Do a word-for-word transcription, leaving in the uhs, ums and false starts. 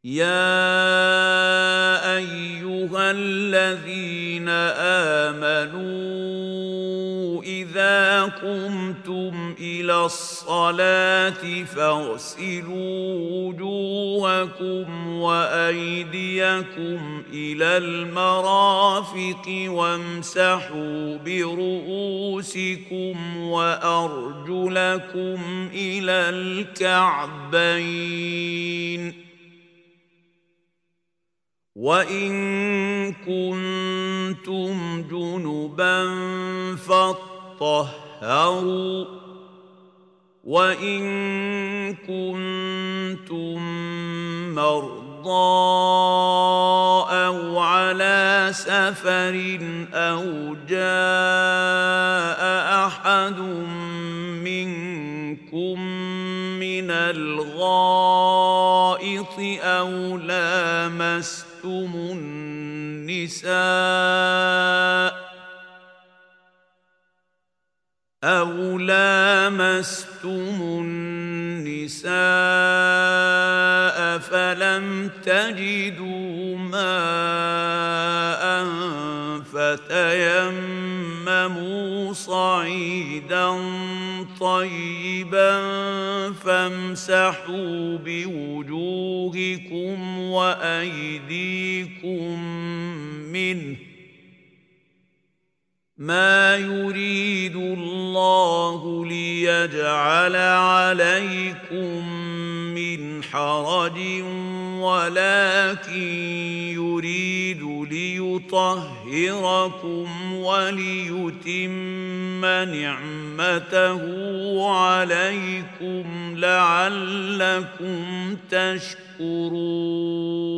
يا أيها الذين آمنوا إذا قمتم إلى الصلاة فاغسلوا وجوهكم وأيديكم إلى المرافق وامسحوا برؤوسكم وأرجلكم إلى الكعبين وإن كنتم جنبا فاطهروا وإن كنتم مرضى أو على سفر أو جاء أحد منكم من الغائط أو لامستم النساء أو لامستم النساء فلم تجدوا ماء فتيمموا صعيدا طيبا فامسحوا بوجوهكم وأيديكم منه ما يريد الله ليجعل عليكم من حرج ولكن يريد ليطهركم وليتم نعمته عليكم لعلكم تشكرون.